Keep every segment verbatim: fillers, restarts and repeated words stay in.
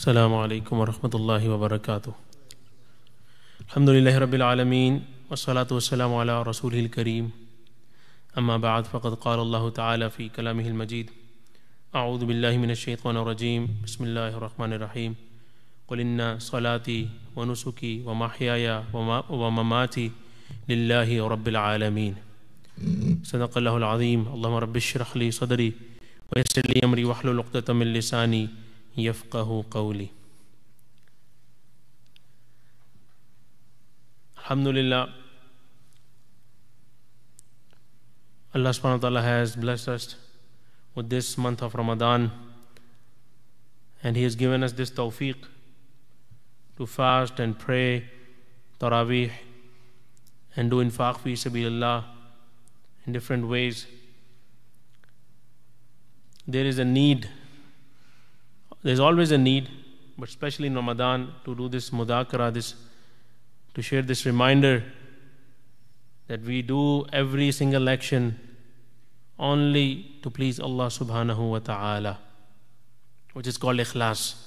Assalamu alaikum wa rahmatullahi wa barakatuh. Alhamdulillahi rabbil alameen wa salatu wa salamu ala rasulihil kareem. Amma ba'd, faqad qala Allahu ta'ala fi kalamihil majid. A'udhu billahi minash shaitanir rajeem. Bismillahir rahmanir rahim. Qul inna salati wa nusuki wa mahyaya wa mamati lillahi rabbil alameen. Sadaqallahu al-azim. Allahumma rabbi shrah li sadri wa yassir li amri wahlul 'uqdatam min lisani yafqahu qawli. Alhamdulillah, Allah subhanahu wa ta'ala has blessed us with this month of Ramadan, and He has given us this tawfiq to fast and pray Taraweeh and do infaq fi sabilillah in different ways. There is a need, there's always a need, but especially in Ramadan, to do this mudhakara, this, to share this reminder that we do every single action only to please Allah subhanahu wa ta'ala, which is called ikhlas.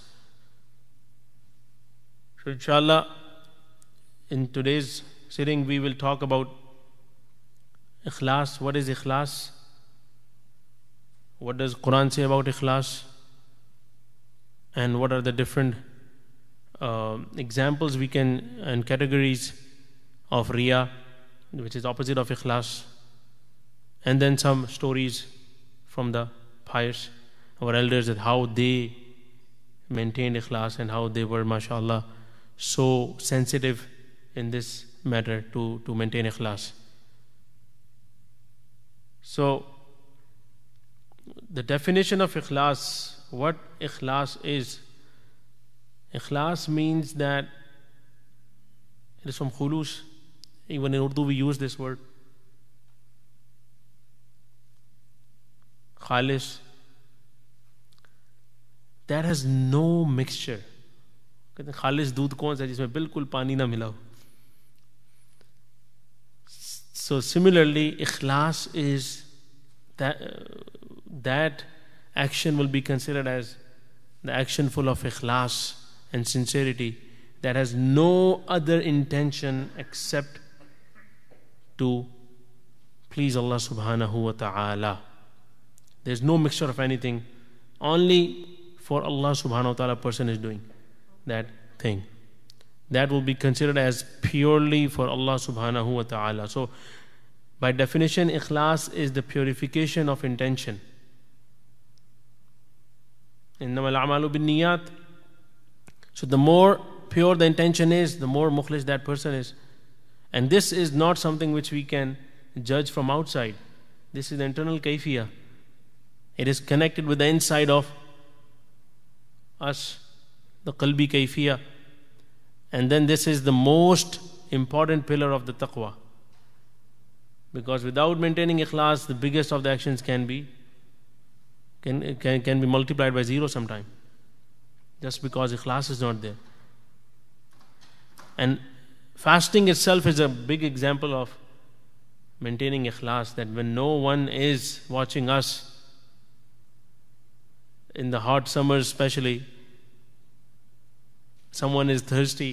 So inshallah, in today's sitting we will talk about ikhlas. What is ikhlas? What does Quran say about ikhlas? And what are the different uh, examples we can and categories of riya, which is opposite of ikhlas, and then some stories from the pious, our elders, that how they maintained ikhlas and how they were, mashallah, so sensitive in this matter to, to maintain ikhlas. So the definition of ikhlas, what ikhlas is. Ikhlas means that it is from khulus. Even in Urdu we use this word. Khalis. That has no mixture. कहते हैं खालिस दूध कौन सा है जिसमें बिल्कुल पानी ना मिला हो. So similarly, ikhlas is that uh, that action will be considered as the action full of ikhlas and sincerity, that has no other intention except to please Allah subhanahu wa ta'ala. There's no mixture of anything. Only for Allah subhanahu wa ta'ala person is doing that thing. That will be considered as purely for Allah subhanahu wa ta'ala. So by definition, ikhlas is the purification of intention. إِنَّمَا الْأَعْمَالُ بِالنِّيَّاتِ. So the more pure the intention is, the more mukhlis that person is. And this is not something which we can judge from outside. This is the internal kayfiyah. It is connected with the inside of us, the qalbi kayfiyah. And then this is the most important pillar of the taqwa. Because without maintaining ikhlas, the biggest of the actions can be Can, can, can be multiplied by zero sometime, just because ikhlas is not there. And fasting itself is a big example of maintaining ikhlas, that when no one is watching us, in the hot summers especially, someone is thirsty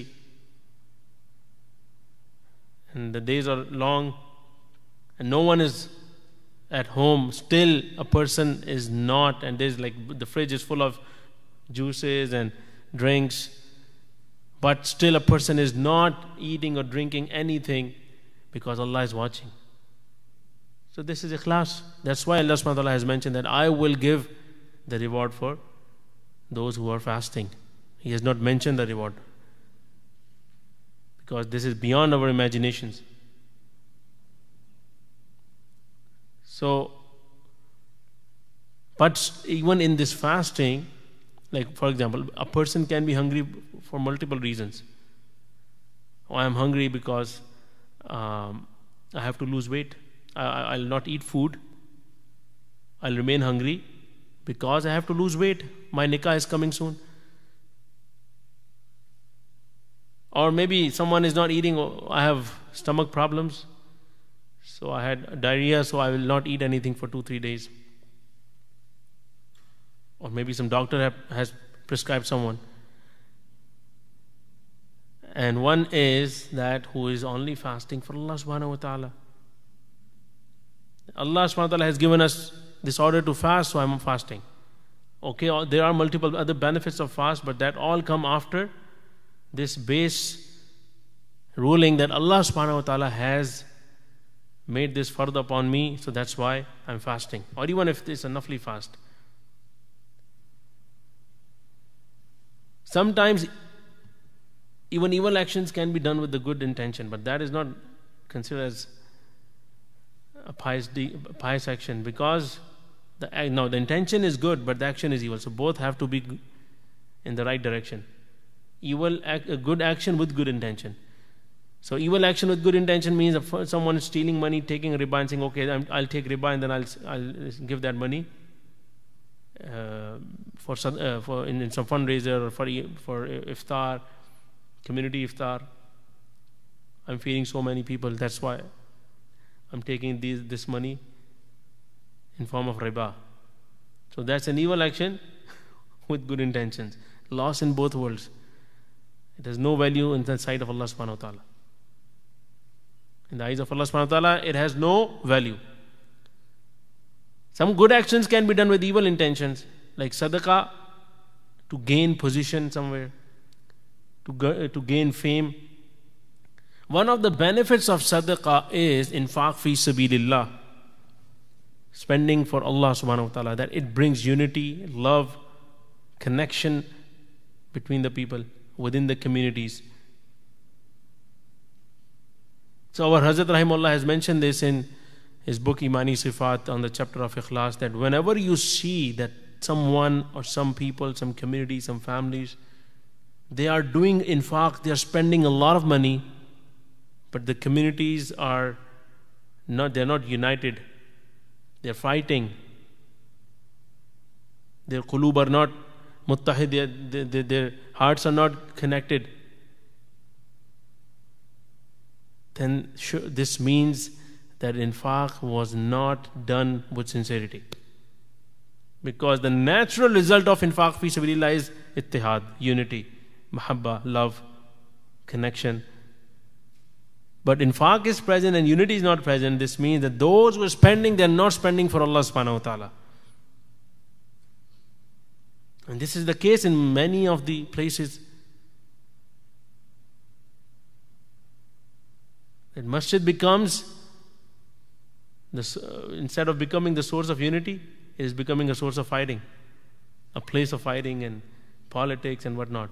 and the days are long and no one is at home, still a person is not, and there's like the fridge is full of juices and drinks, but still a person is not eating or drinking anything because Allah is watching. So this is ikhlas. That's why Allah subhanahu wa ta'ala has mentioned that I will give the reward for those who are fasting. He has not mentioned the reward because this is beyond our imaginations. So, but even in this fasting, like for example, a person can be hungry for multiple reasons. Oh, I am hungry because um, I have to lose weight. I, I'll not eat food. I'll remain hungry because I have to lose weight. My nikah is coming soon. Or maybe someone is not eating. I have stomach problems. So I had diarrhea, so I will not eat anything for two, three days. Or maybe some doctor have, has prescribed someone. And one is that who is only fasting for Allah subhanahu wa ta'ala. Allah subhanahu wa ta'ala has given us this order to fast, so I'm fasting. Okay, there are multiple other benefits of fast, but that all come after this base ruling that Allah subhanahu wa ta'ala has made this fard upon me, so that's why I'm fasting. Or even if it's a nafli fast. Sometimes even evil actions can be done with the good intention, but that is not considered as a pious, de- pious action, because the, no, the intention is good, but the action is evil. So both have to be in the right direction. Evil, act, a good action with good intention. So evil action with good intention means if someone is stealing money, taking riba and saying, okay, I'm, I'll take riba and then I'll, I'll give that money uh, for, uh, for in, in some fundraiser or for, for iftar, community iftar. I'm feeding so many people, that's why I'm taking these, this money in form of riba. So that's an evil action with good intentions. Loss in both worlds. It has no value in the sight of Allah subhanahu wa ta'ala. In the eyes of Allah subhanahu wa ta'ala, it has no value. Some good actions can be done with evil intentions, like sadaqah, to gain position somewhere, to, go, to gain fame. One of the benefits of sadaqah is infaq fi sabilillah, spending for Allah subhanahu wa ta'ala, that it brings unity, love, connection between the people, within the communities. So our Hazrat Rahimullah has mentioned this in his book Imani Sifat on the chapter of Ikhlas, that whenever you see that someone or some people, some community, some families, they are doing infaq, they are spending a lot of money, but the communities are not, they're not united, they're fighting, their qulub are not muttahid, their, their, their hearts are not connected, then this means that infaq was not done with sincerity. Because the natural result of infaq fi sabilillah is ittihad, unity, mahabba, love, connection. But infaq is present and unity is not present. This means that those who are spending, they are not spending for Allah subhanahu wa ta'ala. And this is the case in many of the places. That masjid becomes, this, uh, instead of becoming the source of unity, it is becoming a source of fighting, a place of fighting and politics and whatnot.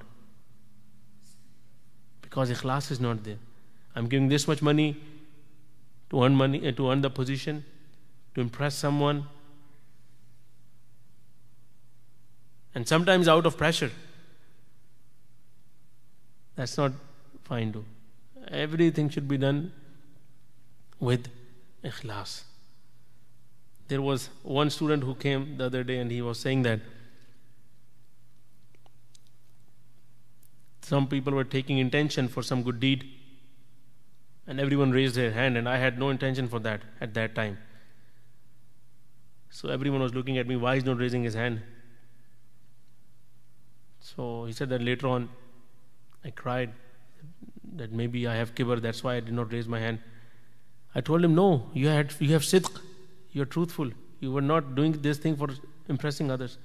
Because ikhlas is not there. I'm giving this much money to earn money, uh, to earn the position, to impress someone, and sometimes out of pressure. That's not fine too. Everything should be done with ikhlas. There was one student who came the other day and he was saying that some people were taking intention for some good deed and everyone raised their hand, and I had no intention for that at that time. So everyone was looking at me, why is he not raising his hand? So he said that later on I cried that maybe I have kibr, that's why I did not raise my hand. I told him, no, you had you have sidq, you are truthful, you were not doing this thing for impressing others,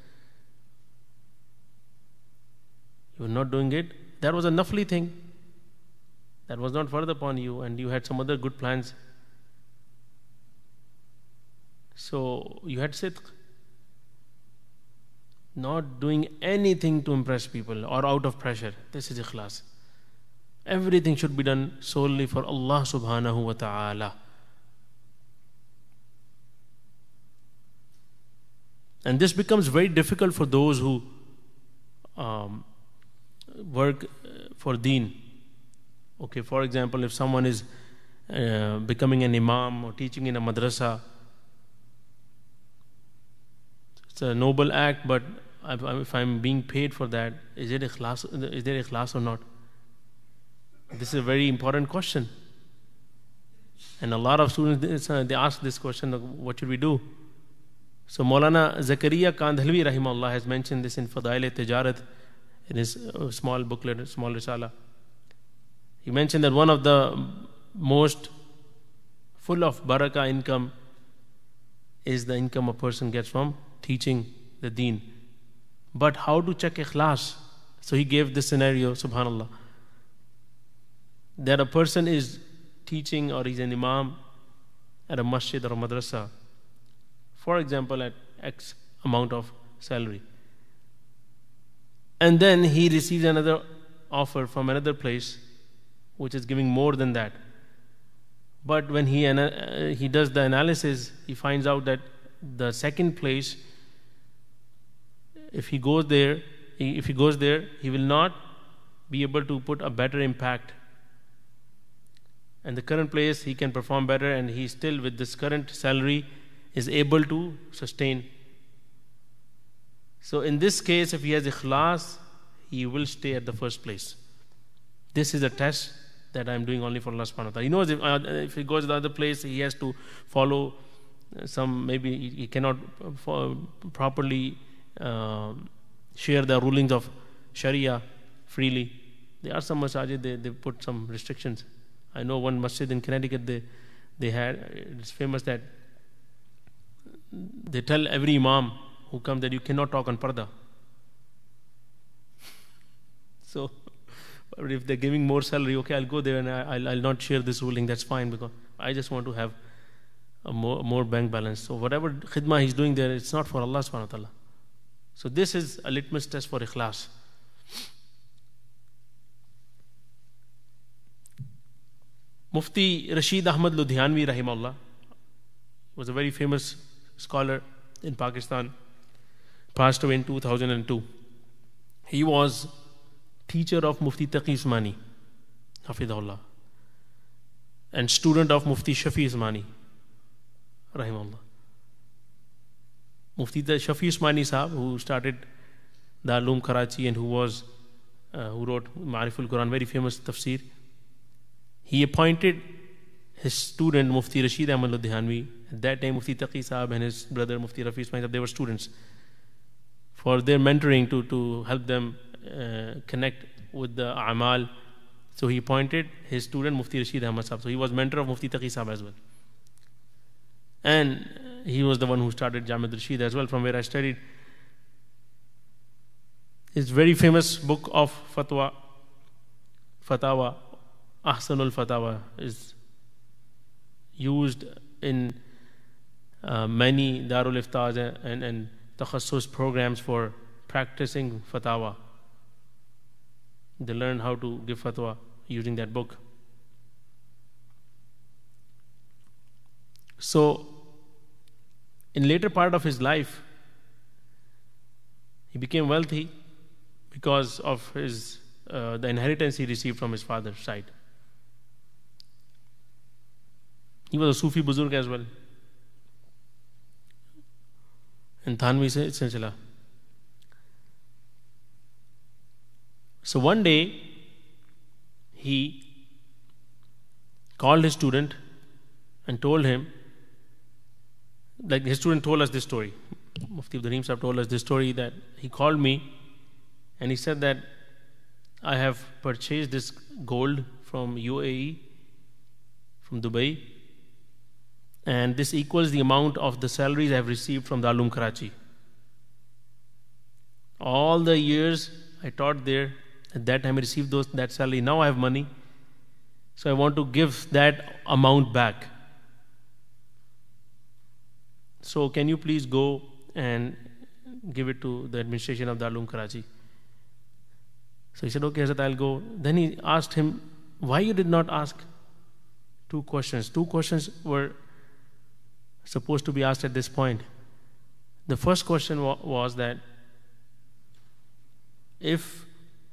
you were not doing it, that was a nafli thing, that was not further upon you, and you had some other good plans, so you had sidq. Not doing anything to impress people or out of pressure, this is ikhlas. Everything should be done solely for Allah subhanahu wa ta'ala. And this becomes very difficult for those who um, work for deen. Okay, for example, if someone is uh, becoming an imam or teaching in a madrasa, it's a noble act, but if I'm being paid for that, is it ikhlas, is there ikhlas or not? This is a very important question. And a lot of students, they ask this question, what should we do? So Maulana Zakaria Kandhalvi Rahimahullah has mentioned this in Fadail-e-Tijarat, in his small booklet, small risala. He mentioned that one of the most full of barakah income is the income a person gets from teaching the deen. But how to check ikhlas? So he gave this scenario, subhanallah, that a person is teaching or he's an imam at a masjid or a madrasa, for example, at X amount of salary. And then he receives another offer from another place which is giving more than that. But when he uh, he does the analysis, he finds out that the second place, if he goes there, he, if he goes there, he will not be able to put a better impact. And the current place, he can perform better, and he still, with this current salary, is able to sustain. So in this case, if he has ikhlas, he will stay at the first place. This is a test that I am doing only for Allah subhanahu wa ta'ala. He knows if, uh, if he goes to the other place, he has to follow some, maybe he, he cannot uh, properly uh, share the rulings of Sharia freely. There are some masajid, they, they put some restrictions. I know one masjid in Connecticut, they, they had, it's famous that they tell every imam who comes that you cannot talk on parda. So, if they're giving more salary, okay, I'll go there and I'll, I'll not share this ruling, that's fine, because I just want to have a more, more bank balance. So whatever khidmah he's doing there, it's not for Allah subhanahu wa ta'ala. So this is a litmus test for ikhlas. Mufti Rashid Ahmad Ludhianvi rahimahullah was a very famous scholar in Pakistan, passed away in two thousand two. He was teacher of Mufti Taqi Usmani, Hafidahullah, and student of Mufti Shafi Usmani, rahimahullah. Mufti Shafi Usmani Sahab, who started Darul Uloom Karachi and who was, uh, who wrote Ma'ariful Quran, very famous tafsir. He appointed his student Mufti Rashid Ahmad Ludhianvi, at that time Mufti Taqi Sahab and his brother Mufti Rafi Usmani Sahab, they were students, for their mentoring, to, to help them uh, connect with the A'mal. So he appointed his student Mufti Rashid Ahmad Sahab. So he was mentor of Mufti Taqi Sahab as well. And he was the one who started Jamid Rashid as well, from where I studied. His very famous book of fatwa, Fatawa, Ahsanul Fatawa, is used in uh, many Darul Iftaz and, and, and Takhassus programs for practicing Fatawa. They learn how to give fatwa using that book. So, in later part of his life, he became wealthy because of his uh, the inheritance he received from his father's side. He was a Sufi Buzurg as well. And Thanvi se silsila. So one day, he called his student and told him, like his student told us this story. Mufti Abdul Rahim Sahab told us this story, that he called me and he said that I have purchased this gold from U A E, from Dubai, and this equals the amount of the salaries I have received from Darul Uloom Karachi. All the years I taught there, at that time I received those, that salary. Now I have money, so I want to give that amount back. So can you please go and give it to the administration of Darul Uloom Karachi? So he said, okay, Hazrat, I'll go. Then he asked him, why you did not ask two questions? Two questions were supposed to be asked at this point. The first question wa- was that if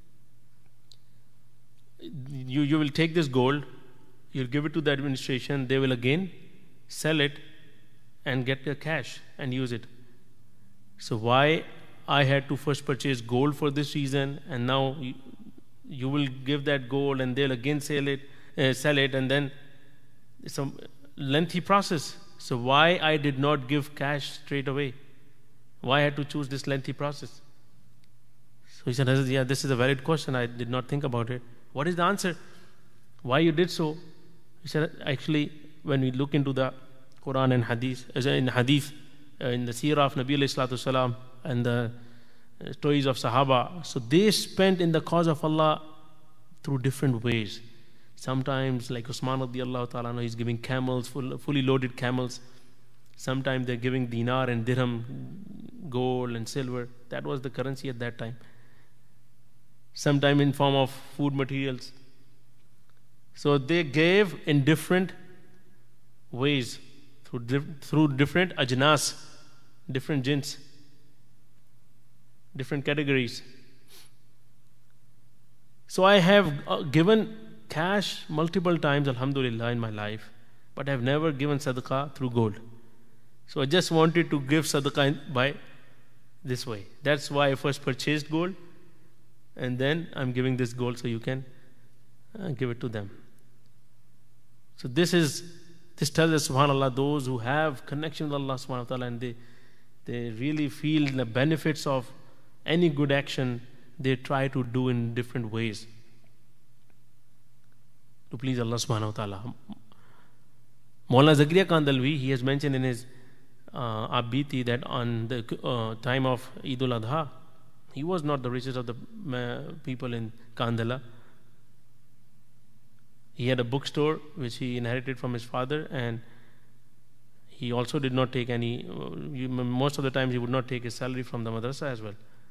you, you will take this gold, you'll give it to the administration, they will again sell it and get the cash and use it. So why I had to first purchase gold for this reason, and now you, you will give that gold and they'll again sell it, uh, sell it, and then it's a lengthy process. So why I did not give cash straight away? Why I had to choose this lengthy process? So he said, yeah, this is a valid question. I did not think about it. What is the answer? Why you did so? He said, actually, when we look into the Quran and Hadith, as in Hadith, uh, in the Seerah of Nabi alayhi salatu salam, and the uh, stories of Sahaba, so they spent in the cause of Allah through different ways. Sometimes, like Usman radiallahu ta'ala, he's giving camels, full, fully loaded camels. Sometimes they're giving dinar and dirham, gold and silver. That was the currency at that time. Sometimes in form of food materials. So they gave in different ways, through, dif- through different ajnas, different jins, different categories. So I have uh, given cash multiple times, alhamdulillah, in my life, but I have never given sadaqah through gold. So I just wanted to give sadaqah in, by this way. That's why I first purchased gold, and then I'm giving this gold so you can uh, give it to them. So this is, this tells us, subhanAllah, those who have connection with Allah subhanahu wa ta'ala, and they, they really feel the benefits of any good action, they try to do in different ways to please Allah subhanahu wa ta'ala. Maulana Zakaria Kandalwi, he has mentioned in his uh, Abiti that on the uh, time of Eid al-Adha, he was not the richest of the uh, people in Kandala. He had a bookstore which he inherited from his father, and he also did not take any, uh, most of the times he would not take his salary from the madrasa as well.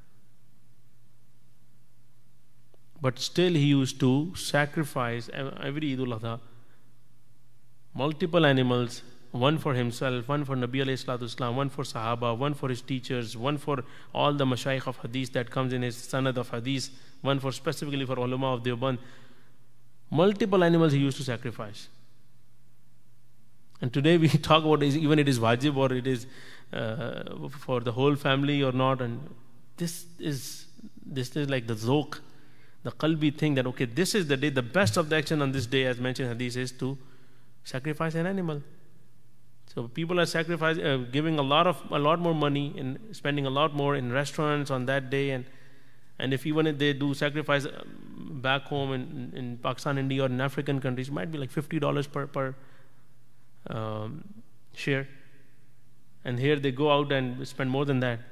But still he used to sacrifice every Eid al-Adha multiple animals, one for himself, one for Nabi alayhi salatu wasalam, one for Sahaba, one for his teachers, one for all the Mashaykh of Hadith that comes in his Sanad of Hadith, one for specifically for ulama of Deoband. Multiple animals he used to sacrifice. And today we talk about is, even it is wajib or it is uh, for the whole family or not, and this is this is like the zoq, the qalbi thing that okay, this is the day, the best of the action on this day, as mentioned in Hadith, is to sacrifice an animal. So people are sacrificing, uh, giving a lot of a lot more money and spending a lot more in restaurants on that day, and and if even if they do sacrifice back home in, in Pakistan, India, or in African countries, it might be like fifty dollars per per um, share, and here they go out and spend more than that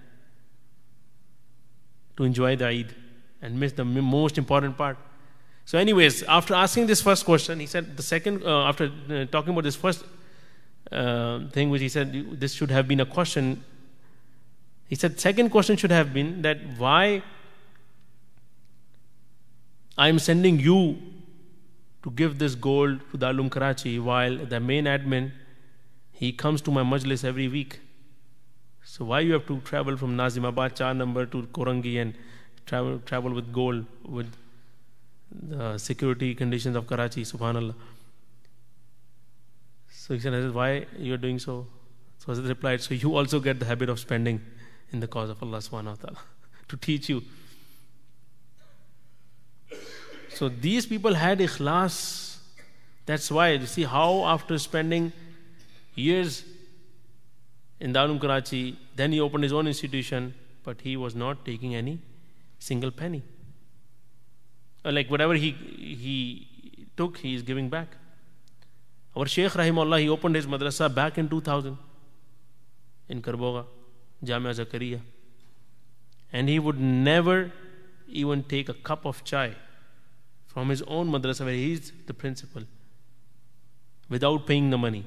to enjoy the Eid and miss the most important part. So, anyways, after asking this first question, he said the second uh, after uh, talking about this first uh, thing, which he said this should have been a question. He said second question should have been that why I am sending you to give this gold to Darul Uloom Karachi while the main admin, he comes to my majlis every week. So why you have to travel from Nazimabad, Char number to Korangi and travel travel with gold with the security conditions of Karachi, subhanallah. So he said, why you are doing so? So Hazrat replied, so you also get the habit of spending in the cause of Allah subhanahu wa ta'ala to teach you. So these people had ikhlas. That's why you see how after spending years in Darul Uloom Karachi, then he opened his own institution, but he was not taking any single penny. Or like whatever he he took, he is giving back. Our Shaykh Rahimahullah, he opened his madrasa back in two thousand in Karboga, Jamia Zakaria. And he would never even take a cup of chai from his own madrasa where he is the principal without paying the money.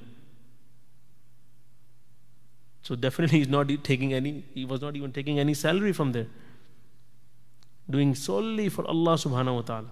So definitely he's not taking any, he was not even taking any salary from there. Doing solely for Allah subhanahu wa ta'ala.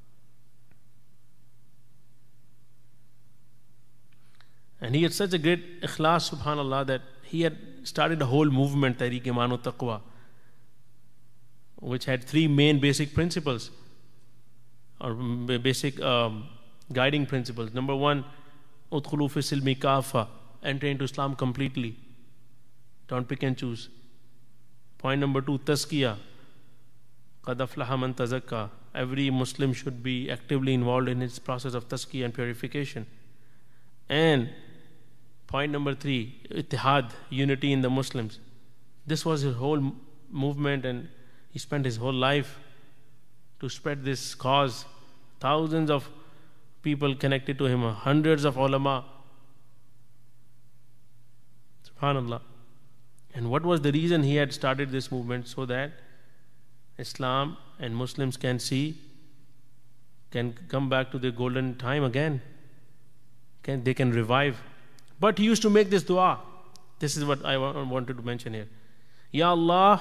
And he had such a great ikhlas, subhanallah, that he had started a whole movement, Tahreek-e-Iman wa Taqwa, which had three main basic principles, or basic um, guiding principles. Number one, Udkhulu fi silmi kafa, enter into Islam completely. Don't pick and choose. Point number two, Tazkiyah. Qad aflaha man tazakka. Every Muslim should be actively involved in its process of tazkiyah and purification. And point number three, Ittihad, unity in the Muslims. This was his whole movement, and he spent his whole life to spread this cause. Thousands of people connected to him, hundreds of ulama. SubhanAllah. And what was the reason he had started this movement? So that Islam and Muslims can see, can come back to the golden time again. Can, they can revive. But he used to make this dua. This is what I wanted to mention here. Ya Allah,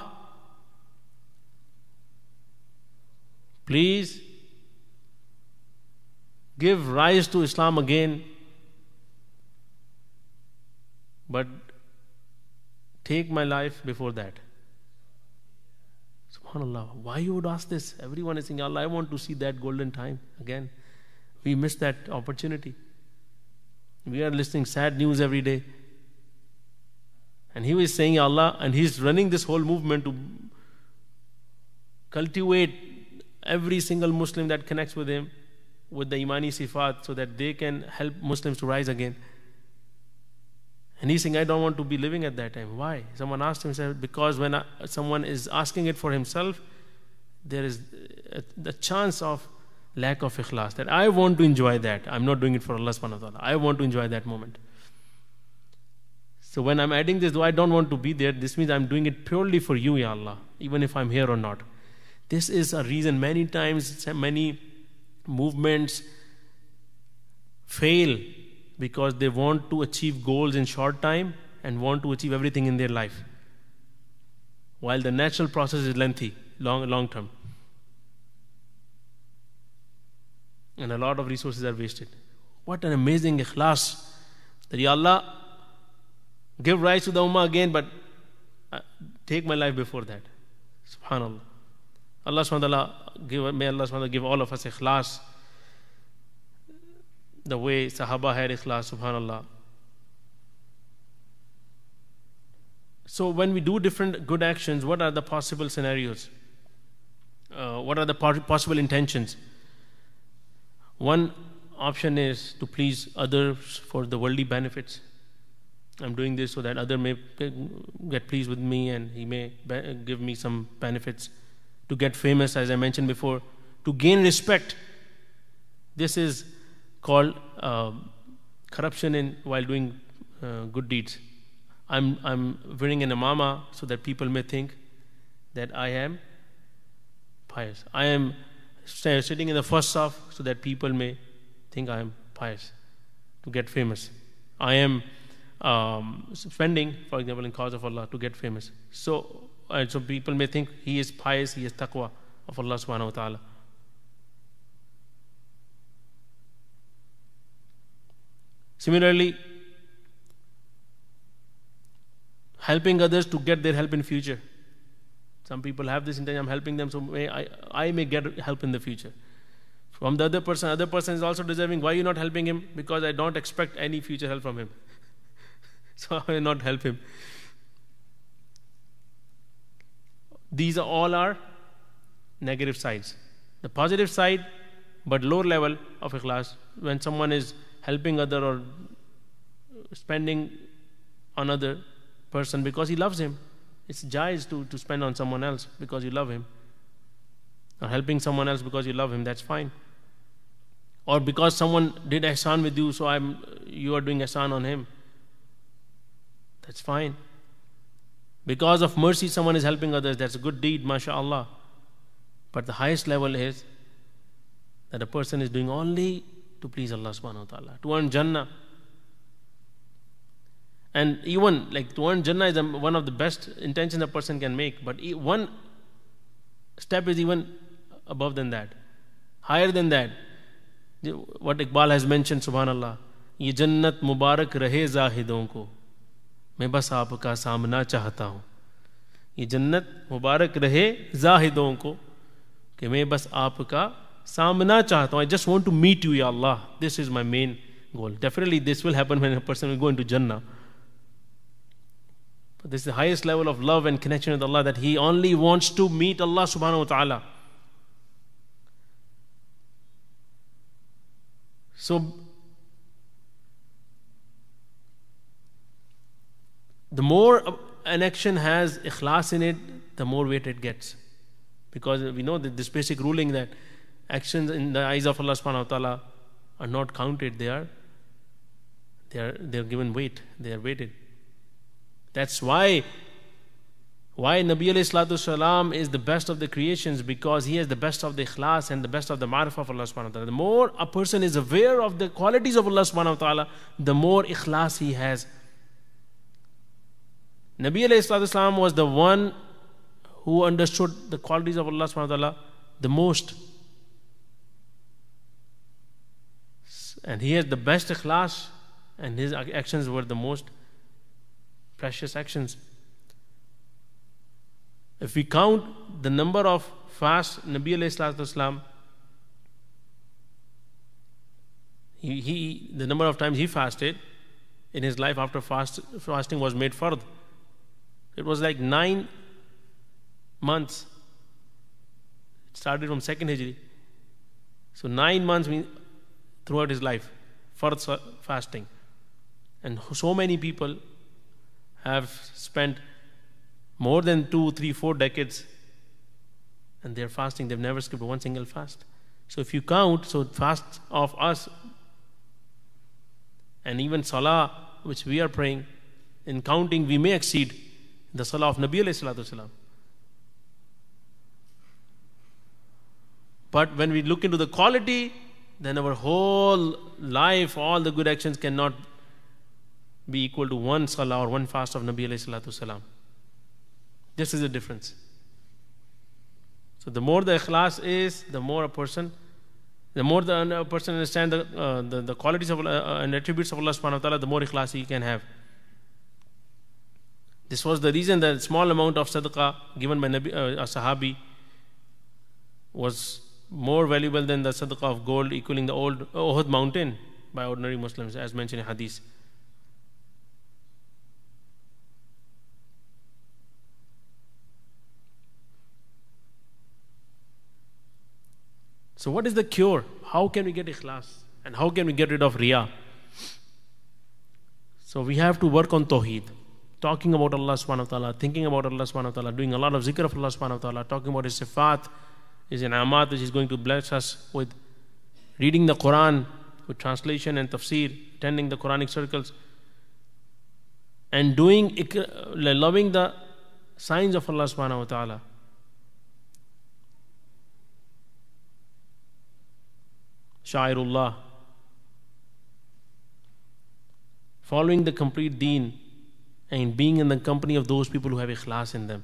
please give rise to Islam again, but take my life before that. SubhanAllah. Why you would ask this? Everyone is saying, Allah, I want to see that golden time again. We missed that opportunity. We are listening sad news every day. And he was saying, Allah, and he's running this whole movement to cultivate every single Muslim that connects with him with the Imani Sifat so that they can help Muslims to rise again. And he's saying, I don't want to be living at that time. Why? Someone asked him, said, because when I, someone is asking it for himself, there is a, the chance of lack of ikhlas, that I want to enjoy that. I'm not doing it for Allah subhanahu wa ta'ala. I want to enjoy that moment. So when I'm adding this, though I don't want to be there, this means I'm doing it purely for you, Ya Allah, even if I'm here or not. This is a reason many times, many movements fail because they want to achieve goals in short time and want to achieve everything in their life, while the natural process is lengthy, long, long term. And a lot of resources are wasted. What an amazing ikhlas. That, Ya Allah, give rise to the ummah again, but uh, take my life before that. SubhanAllah. Allah subhanahu wa ta'ala, give, may Allah subhanahu wa ta'ala give all of us ikhlas, the way Sahaba had ikhlas, SubhanAllah. So when we do different good actions, what are the possible scenarios? Uh, what are the possible intentions? One option is to please others for the worldly benefits. I'm doing this so that other may get pleased with me and he may give me some benefits. To get famous, as I mentioned before, to gain respect. This is called uh, corruption in while doing uh, good deeds. I'm I'm wearing an imama so that people may think that I am pious. I am sitting in the first saf so that people may think I am pious, to get famous. I am um, spending, for example, in cause of Allah, to get famous. So, uh, so people may think he is pious, he is taqwa of Allah subhanahu wa ta'ala. Similarly, helping others to get their help in future. Some people have this intention, I'm helping them, so may I, I may get help in the future. From the other person, other person is also deserving. Why are you not helping him? Because I don't expect any future help from him. So I will not help him. These are all our negative sides. The positive side, but lower level of ikhlas, when someone is helping other or spending on other person because he loves him. It's jaiz to, to spend on someone else because you love him. Or helping someone else because you love him, that's fine. Or because someone did ihsan with you, so I'm you are doing ihsan on him. That's fine. Because of mercy, someone is helping others, that's a good deed, mashallah. But the highest level is that a person is doing only to please Allah subhanahu wa ta'ala, to earn Jannah. And even like to earn Jannah is one of the best intentions a person can make. But one step is even above than that, higher than that. What Iqbal has mentioned, subhanallah, ये जन्नत मुबारक रहे जाहिदों को, मैं बस आपका सामना चाहता हूँ. ये जन्नत मुबारक रहे जाहिदों को, कि मैं बस आपका सामना चाहता हूँ. I just want to meet you, Ya Allah. This is my main goal. Definitely this will happen when a person will go into Jannah. But this is the highest level of love and connection with Allah, that he only wants to meet Allah subhanahu wa ta'ala. So the more an action has ikhlas in it, the more weight it gets. Because we know that this basic ruling that actions in the eyes of Allah subhanahu wa ta'ala are not counted, they are they are they are given weight, they are weighted. That's why why Nabi alayhi salatu salam is the best of the creations, because he has the best of the ikhlas and the best of the ma'rifah of Allah subhanahu wa ta'ala. The more a person is aware of the qualities of Allah subhanahu wa ta'ala, the more ikhlas he has. Nabi alayhi salatu salam was the one who understood the qualities of Allah subhanahu wa ta'ala the most. And he has the best ikhlas, and his actions were the most precious actions. If we count the number of fasts Nabi alayhi salatu wasalam, he, he, the number of times he fasted in his life after fast, fasting was made fard. It was like nine months. It started from second Hijri. So nine months mean, throughout his life, fard fasting. And so many people have spent more than two, three, four decades and they're fasting. They've never skipped one single fast. So if you count, so fast of us and even salah, which we are praying, in counting we may exceed the salah of Nabi alayhi salatu wasalam. But when we look into the quality, then our whole life, all the good actions cannot be equal to one salah or one fast of Nabi alayhi salatu wasalam. This is the difference. So the more the ikhlas is, the more a person, the more the a person understands the, uh, the, the qualities of uh, and attributes of Allah subhanahu wa ta'ala, the more ikhlas he can have. This was the reason that small amount of sadaqah given by Nabi, uh, a sahabi was more valuable than the sadaqah of gold equaling the old Uhud mountain by ordinary Muslims, as mentioned in hadith. So what is the cure? How can we get ikhlas? And how can we get rid of riya? So we have to work on tawheed. Talking about Allah subhanahu wa ta'ala, thinking about Allah subhanahu wa ta'ala, doing a lot of zikr of Allah subhanahu wa ta'ala, talking about His sifat, His in'amat which He's going to bless us with, reading the Quran with translation and tafsir, attending the Quranic circles, and doing, loving the signs of Allah subhanahu wa ta'ala. Sha'irullah. Following the complete deen and being in the company of those people who have ikhlas in them.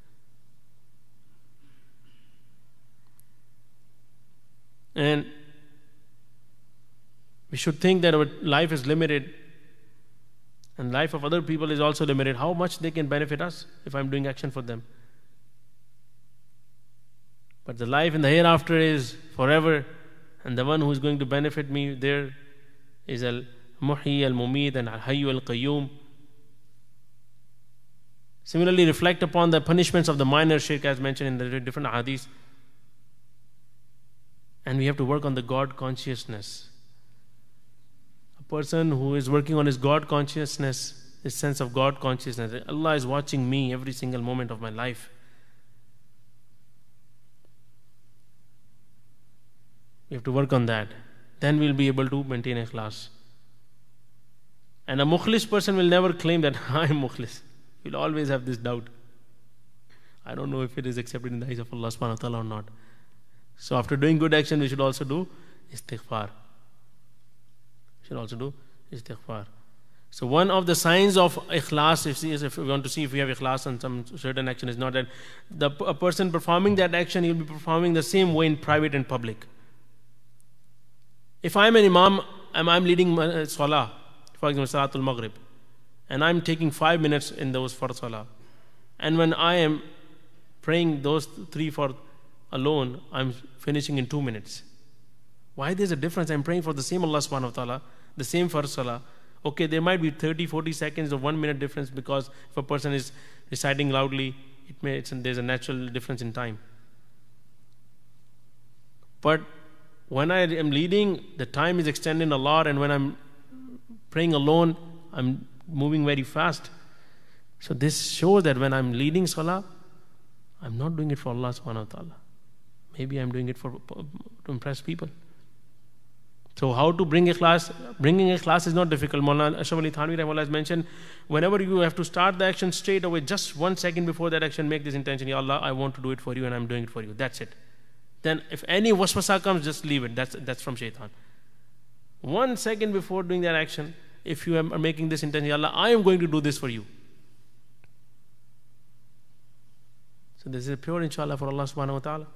And we should think that our life is limited and life of other people is also limited. How much they can benefit us if I'm doing action for them. But the life in the hereafter is forever, and the one who is going to benefit me there is Al-Muhyi, Al-Mumeet, and Al-Hayyu, Al-Qayyum. Similarly, reflect upon the punishments of the minor shirk as mentioned in the different hadiths. And we have to work on the God consciousness. A person who is working on his God consciousness, his sense of God consciousness, Allah is watching me every single moment of my life. We have to work on that. Then we'll be able to maintain ikhlas. And a mukhlis person will never claim that I am mukhlis. He'll always have this doubt. I don't know if it is accepted in the eyes of Allah subhanahu wa ta'ala or not. So after doing good action, we should also do istighfar. We should also do istighfar. So one of the signs of ikhlas, if, if we want to see if we have ikhlas on some certain action, is not that the a person performing that action, he'll be performing the same way in private and public. If I'm an imam, I'm, I'm leading uh, salah, for example, Salatul Maghrib, and I'm taking five minutes in those for salah, and when I am praying those three for alone, I'm finishing in two minutes. Why there's a difference? I'm praying for the same Allah subhanahu wa ta'ala, the same for salah. Okay, there might be thirty, forty seconds or one minute difference, because if a person is reciting loudly, it may, it's, there's a natural difference in time. But when I am leading, the time is extending a lot, and when I'm praying alone, I'm moving very fast. So this shows that when I'm leading salah, I'm not doing it for Allah subhanahu wa ta'ala. Maybe I'm doing it for to impress people. So how to bring ikhlas? Bringing ikhlas is not difficult. Maulana Ashraf Ali Thanvi Rahimahullah has mentioned, whenever you have to start the action, straight away, just one second before that action, make this intention, Ya Allah, I want to do it for you and I'm doing it for you. That's it. Then if any waswasa comes, just leave it. That's, that's from shaitan. One second before doing that action, if you are making this intention, Ya Allah, I am going to do this for you. So this is pure inshallah for Allah subhanahu wa ta'ala.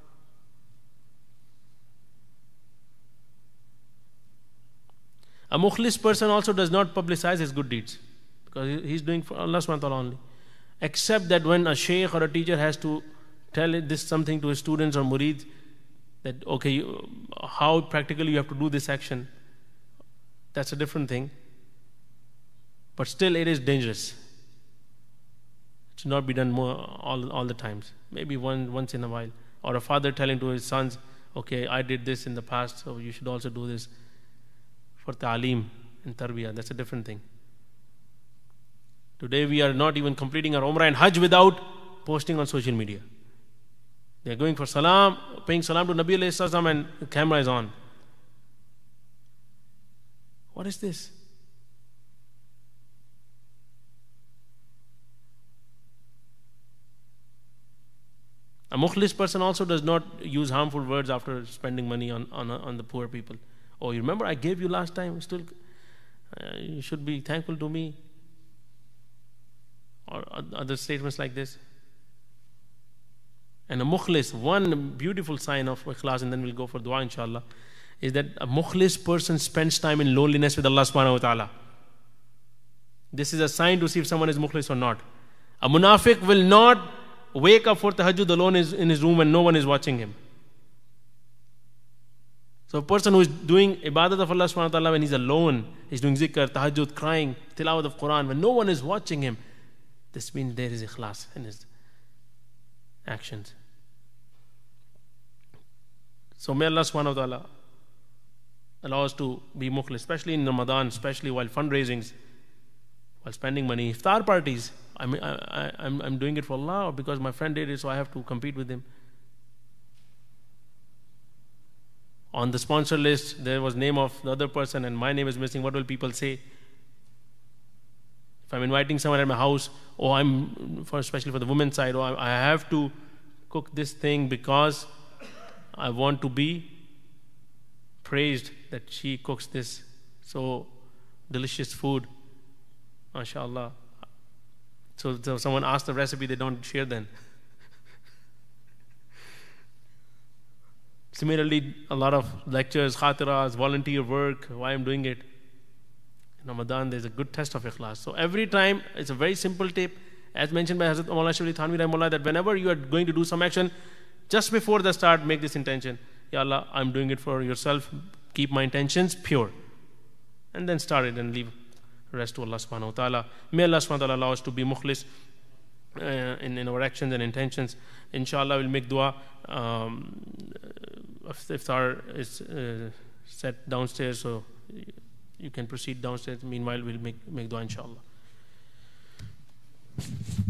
A mukhlis person also does not publicize his good deeds, because he is doing for Allah subhanahu wa ta'ala only. Except that when a shaykh or a teacher has to tell this something to his students or murid, that okay, you, how practically you have to do this action, that's a different thing. But still it is dangerous. It should not be done more all, all the times. Maybe one, once in a while. Or a father telling to his sons, okay, I did this in the past, so you should also do this. For ta'aleem and tarbiyah, that's a different thing. Today we are not even completing our Umrah and Hajj without posting on social media. They are going for salam, paying salam to Nabi alayhi salam, and the camera is on. What is this? A mukhlis person also does not use harmful words after spending money on, on, on the poor people. Oh, you remember I gave you last time? Still, uh, you should be thankful to me. Or other statements like this. And a mukhlis, one beautiful sign of ikhlas, and then we'll go for dua inshallah, is that a mukhlis person spends time in loneliness with Allah subhanahu wa ta'ala. This is a sign to see if someone is mukhlis or not. A munafiq will not wake up for tahajjud alone in his room and no one is watching him. So a person who is doing ibadat of Allah subhanahu wa ta'ala when he's alone, he's doing zikr, tahajjud, crying, tilawat of Quran, when no one is watching him, this means there is ikhlas in his actions. So may Allah subhanahu wa ta'ala allow us to be mukhlis, especially in Ramadan, especially while fundraisings, while spending money. Iftar parties, I mean, I, I, I'm, I'm doing it for Allah, or because my friend did it, so I have to compete with him. On the sponsor list, there was name of the other person and my name is missing. What will people say? If I'm inviting someone at my house, or I'm, for, especially for the women's side, or I have to cook this thing because I want to be praised that she cooks this so delicious food, mashallah. So, so someone asks the recipe, they don't share then. Similarly, a lot of lectures, khatiras, volunteer work, why I'm doing it. In Ramadan, there's a good test of ikhlas. So every time, it's a very simple tip, as mentioned by Hazrat Maulana Ashraf Ali Thanvi Rahimahullah, that whenever you are going to do some action, just before the start, make this intention. Ya Allah, I'm doing it for yourself. Keep my intentions pure. And then start it and leave the rest to Allah subhanahu wa ta'ala. May Allah subhanahu wa ta'ala allow us to be mukhlis uh, in, in our actions and intentions. Inshallah, we'll make dua. Um, iftar is uh, set downstairs, so you can proceed downstairs. Meanwhile, we'll make, make dua inshallah.